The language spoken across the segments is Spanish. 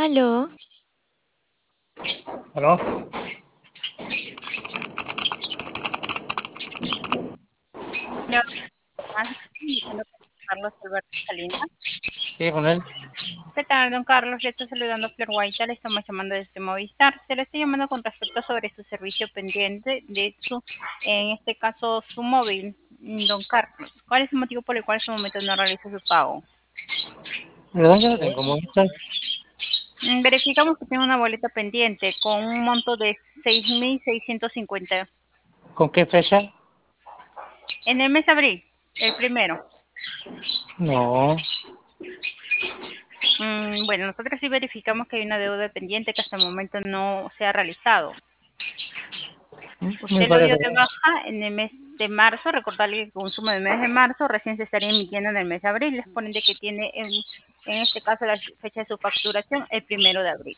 Aló, ¿Aló? Señor, indicando que Carlos Alberto Salinas. Sí, con él. ¿Qué tal, don Carlos? Le está saludando Flor Guaita, le estamos llamando desde Movistar. Se le está llamando con respecto sobre su servicio pendiente de su, en este caso, su móvil, don Carlos. ¿Cuál es el motivo por el cual en su momento no realiza su pago? ¿Verdad que lo tengo? Movistar. Verificamos que tiene una boleta pendiente con un monto de 6.650 ¿Con qué fecha? en el mes de abril, el primero. No. Bueno, nosotros sí verificamos que hay una deuda pendiente que hasta el momento no se ha realizado. Me Usted lo dio parece de bien. baja en el mes de marzo, recordarle que el consumo del mes de marzo recién se estaría emitiendo en el mes de abril, les ponen de que tiene en este caso la fecha de su facturación el primero de abril.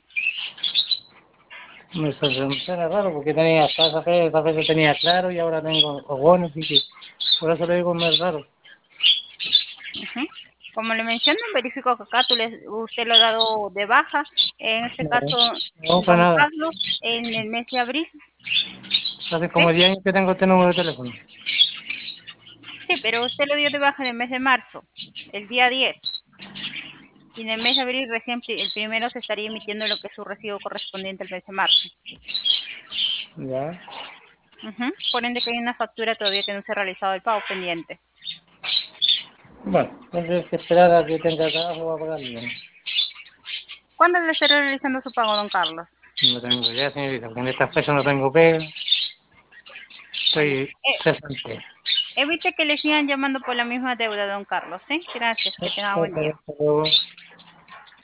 Me suena raro porque tenía hasta esa fecha tenía claro y ahora tengo ogones y que por eso le digo es raro. Ujú. Como le menciono, verifico que acá usted lo ha dado de baja, en este No, caso, no para don nada. Carlos, en el mes de abril, Hace ¿sí? como 10 años que tengo este número de teléfono. Sí, pero usted lo dio de baja en el mes de marzo, el día 10. Y en el mes de abril recién el primero se estaría emitiendo lo que es su recibo correspondiente al mes de marzo. Ya. Ujú. Por ende que hay una factura todavía que no se ha realizado el pago pendiente. Bueno, tendré que esperar a que tenga trabajo para pagarlo. ¿Cuándo le estará realizando su pago, don Carlos? No tengo idea, señorita, porque en esta fecha no tengo pega. Bueno, Estoy cesante. evite que le sigan llamando por la misma deuda, don Carlos, ¿sí? Gracias, que tenga buen día. Hasta luego.